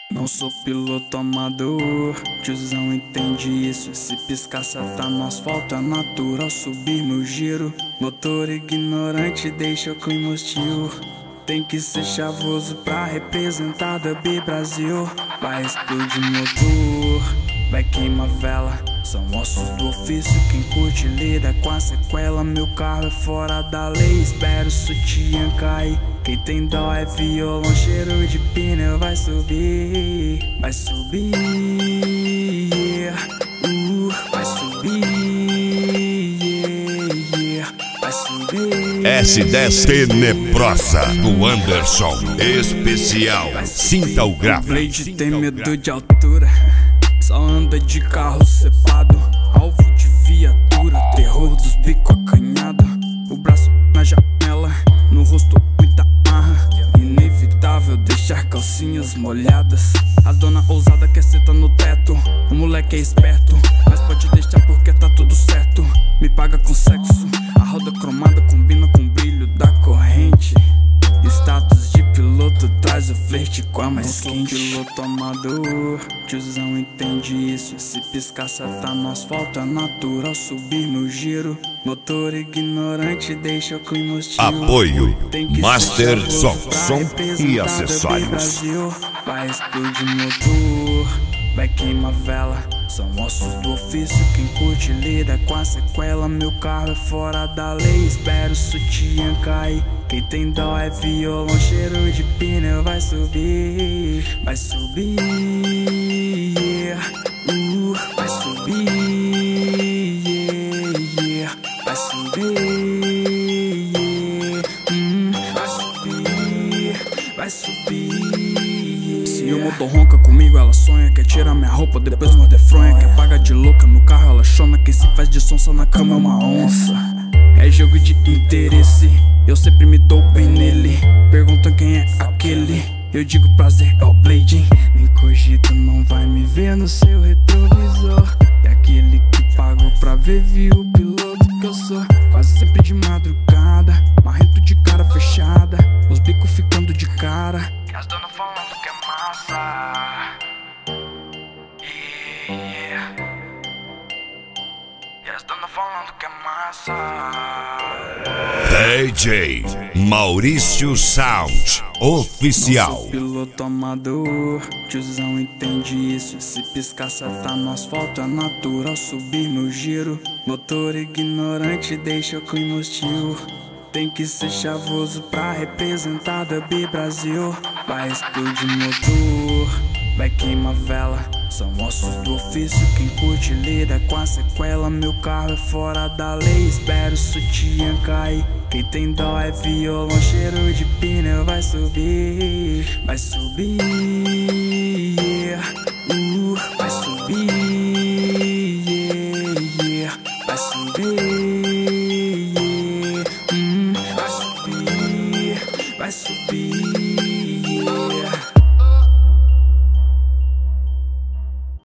Não sou piloto amador, tiozão entende isso. Se piscar tá no asfalto é natural subir no giro. Motor ignorante deixa o clima hostil. Tem que ser chavoso pra representar Dub Brasil. Vai explodir motor, vai queimar vela. São ossos do ofício, quem curte lida com a sequela. Meu carro é fora da lei, espero o sutiã cair. Quem tem dó é violão, cheiro de pneu. Vai subir, vai subir, vai subir, vai subir. S10 Tenebrosa do Anderson, especial. Sinta o grave. Blade tem medo de altura, só anda de carro cepado. Alvo de viatura, terror dos bicos acanhado. O braço na janela, no rosto muita marra. Inevitável deixar calcinhas molhadas. A dona ousada quer seta no teto. O moleque é esperto, mas pode deixar porque tá tudo certo. Me paga com sexo, a roda cromada combina com o brilho da corrente. Status de piloto traz o flerte com a mais quente. Piloto amador, tiozão entende isso. Se piscar tá no asfalto é natural subir no giro. Motor ignorante deixa o clima hostil. Apoio Master Som e acessórios. Vai explodir motor, vai queimar vela. São ossos do ofício, quem curte lida com a sequela. Meu carro é fora da lei, espero o sutiã cair. Quem tem dó é violão, cheiro de pneu. Vai subir, vai subir, vai subir, vai subir, vai subir, vai subir. Se o motor ronca comigo, ela sonha. Quer tirar minha roupa, depois morder fronha. Quer pagar de louca no carro, ela chona. Quem se faz de sonsa na cama é uma onça. É jogo de interesse, eu sempre me dou bem nele. Perguntam quem é aquele, eu digo prazer é o Blade. Nem cogita, não vai me ver no seu retrovisor. É aquele que pagou pra ver, viu o piloto que eu sou. Quase sempre de madrugada, marrento de cara fechada. Os bicos ficando de cara e as donas falando que é massa. E as donas falando que é massa. DJ Maurício Sound Oficial. Não sou piloto amador, tiozão entende isso. Se piscar tá no asfalto é natural subir no giro. Motor ignorante deixa o clima hostil. Tem que ser chavoso pra representar Dub Brasil. Vai explodir motor, vai queimar vela. São ossos do ofício, quem curte lida com a sequela. Meu carro é fora da lei, espero o sutiã cair. Quem tem dó é violão, cheiro de pneu. Vai subir, vai subir, vai subir, vai subir.